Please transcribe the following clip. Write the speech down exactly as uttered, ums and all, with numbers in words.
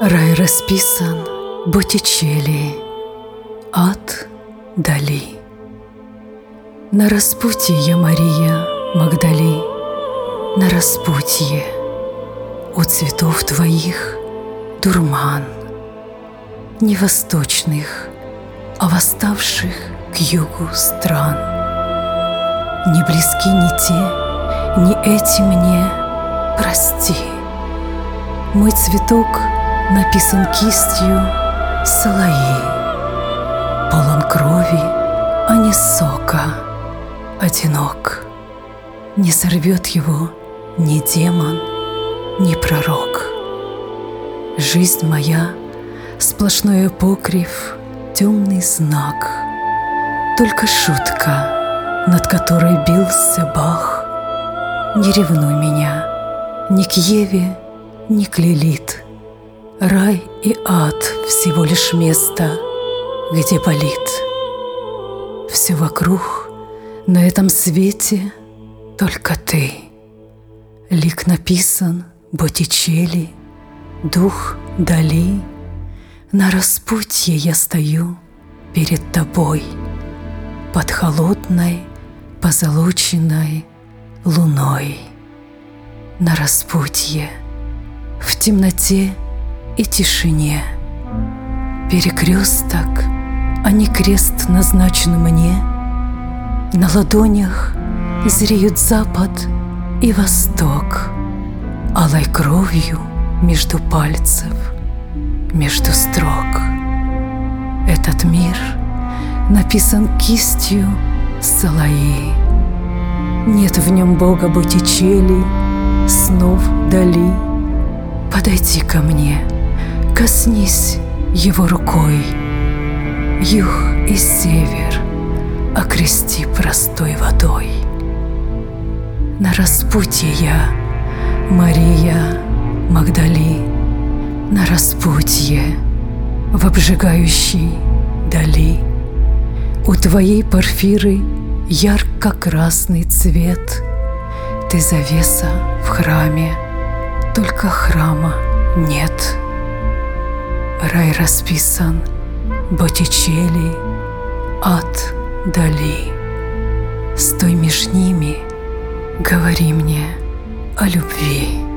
Рай расписан Боттичелли, ад дали. На распутье, Мария Магдали, на распутье у цветов твоих дурман, не восточных, а восставших к югу стран. Не близки ни те, ни эти мне, прости. Мой цветок написан кистью Салаи, полон крови, а не сока, одинок. Не сорвет его ни демон, ни пророк. Жизнь моя — сплошной апокриф, темный знак, только шутка, над которой бился Бах. Не ревнуй меня ни к Еве, ни к Лилит. Рай и ад — всего лишь место, где болит. Все вокруг на этом свете только ты. Лик написан Боттичелли, дух Дали. На распутье я стою перед тобой, под холодной, позолоченной луной. На распутье, в темноте и тишине, перекресток, а не крест назначен мне. На ладонях зреют запад и восток, алой кровью между пальцев, между строк. Этот мир написан кистью Салаи. Нет в нем бога Боттичелли, снов Дали. Подойди ко мне, коснись его рукой. Юг и север окрести простой водой. На распутье я, Мария Магдали, на распутье в обжигающей дали. У твоей порфиры ярко-красный цвет. Ты завеса в храме, только храма нет. Рай расписан Боттичелли, ад дали. Стой меж ними, говори мне о любви.